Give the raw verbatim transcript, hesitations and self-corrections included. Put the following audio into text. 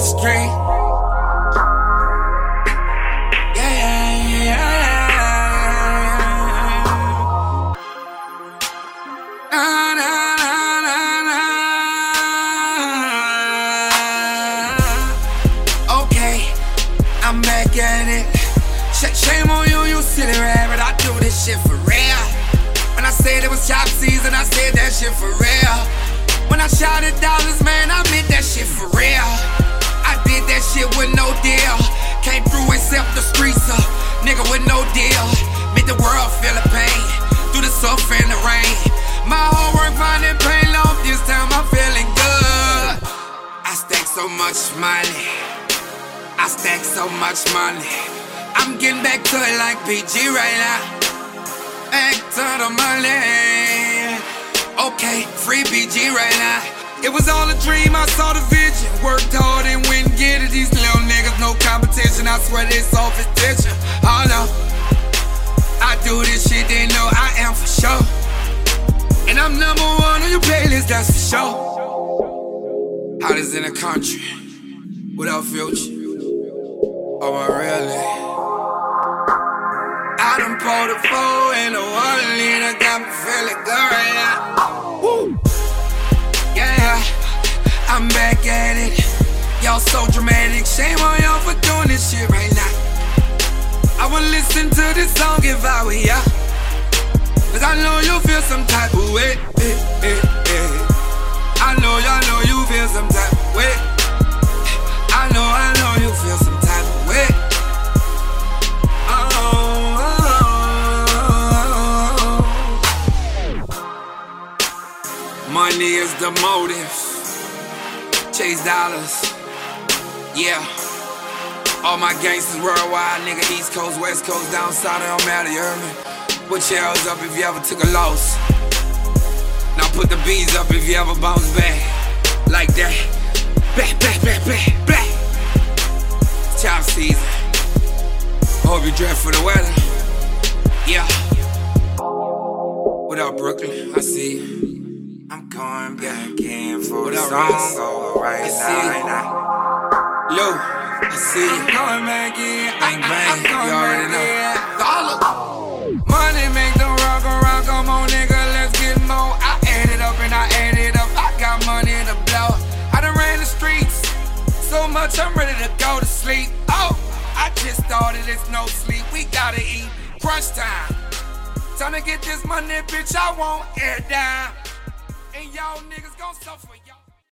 street. Yeah, yeah, yeah, yeah. Na, na, na, na, na. Okay, I'm back at it. Shame on you, you silly rabbit. I do this shit for real. When I said it was chop season, I said that shit for real. When I shouted dollars, man, I meant that shit for real. I did that shit with no deal. Came through except the streets, uh, nigga with no deal. Made the world feel the pain, through the suffer and the rain. My whole work finding pain long, this time I'm feeling good. I stack so much money, I stack so much money. I'm getting back to it like P G right now. Back to the money. Okay, free P G right now. It was all a dream, I saw the vision. Worked hard and went and get it. These little niggas, no competition. I swear they soft attention. Oh no, I do this shit, they know I am for sure. And I'm number one on your playlist, that's for sure. Hottest in the country, without Future. Oh, I really? I done pulled a four and a one liter, got me feeling good right now. Woo. Yeah, I'm back at it. Y'all so dramatic, shame on y'all for doing this shit right now. I would listen to this song if I were ya, cause I know you feel some type of way. Eh, eh, eh. I know y'all know you feel some type of way. I know, I know you feel some type of way. Money is the motive. Chase dollars. Yeah. All my gangsters worldwide, nigga. East Coast, West Coast, down south, it don't matter, you heard me? Put your L's up if you ever took a loss. Now put the B's up if you ever bounce back. Like that. Back, back, back, back, back. It's chop season. Hope you dress for the weather. Yeah. What up, Brooklyn? I see you. I'm going back in for the song over right now, right now. Lou, I see you. I'm going back in. Bang, bang, you already know. Dollar. Money make the rock around, come on, nigga, let's get more. I add it up and I add it up. I got money to blow. I done ran the streets so much, I'm ready to go to sleep. Oh, I just started, it's no sleep. We gotta eat. Crunch time. Time to get this money, bitch, I won't air down. And y'all niggas gon' suffer, y'all.